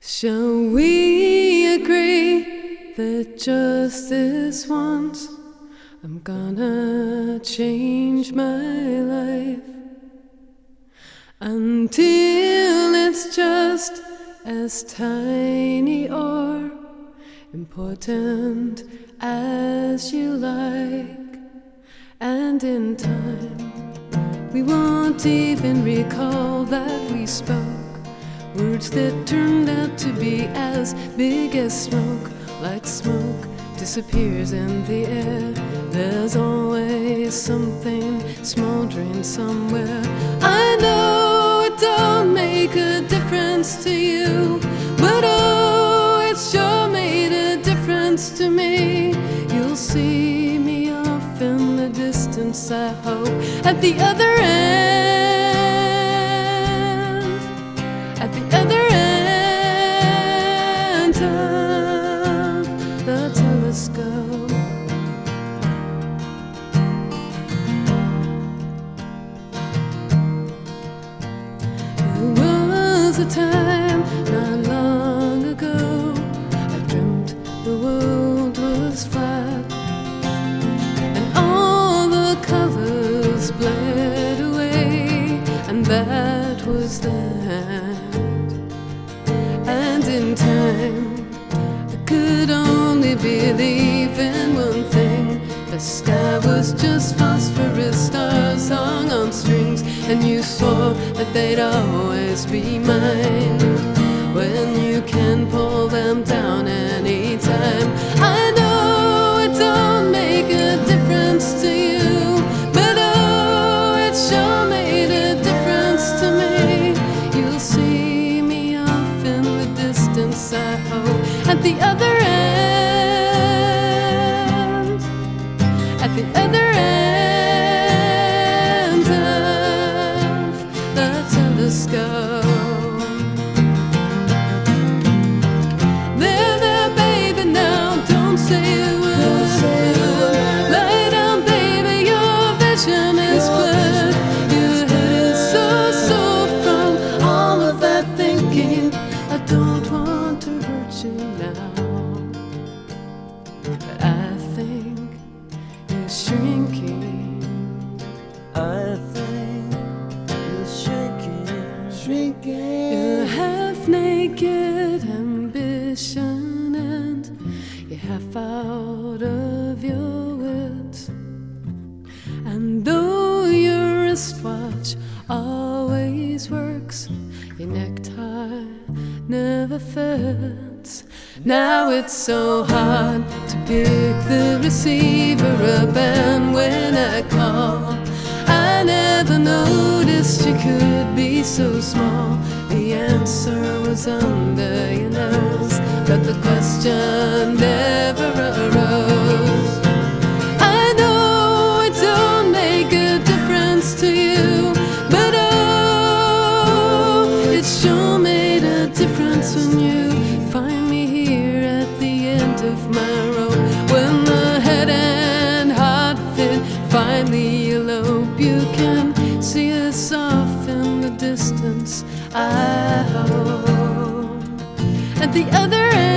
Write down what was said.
Shall we agree that just this once I'm gonna change my life until it's just as tiny or important as you like? And in time we won't even recall that we spoke words that turned out to be as big as smoke. Like smoke disappears in the air, there's always something smoldering somewhere. I know it don't make a difference to you, but oh, it sure made a difference to me. You'll see me off in the distance, I hope, at the other end. At the other end of the telescope. There was a time not long ago I dreamt the world was flat and all the colors bled away, and that was that. And in time I could only believe in one thing: the sky was just phosphorus stars hung on strings, and you swore that they'd always be mine. When you can pull them down anytime, I know it don't make a difference to you, but oh, it sure made a difference to me. You'll see me off in the distance, I hope, at the other end. At the other end of the telescope. There, baby, now don't say a word. Lay down, baby, your vision is blurred. Your head is so sore from all of that thinking. I don't want to hurt you now, but I think you're shrinking. I think you're shrinking. You're half-naked ambition, and you're half out of your wits. And though your wristwatch always works, your necktie never fits. Now it's so hard to pick the receiver up, and when I call, I never noticed you could be so small. The answer was under your nose, but the question never arose. I know it don't make a difference to you, but oh, it sure made a difference when you find me here at the end of my rope. When the head and heart fit finally elope, you can see us off in the distance, I hope, at the other end.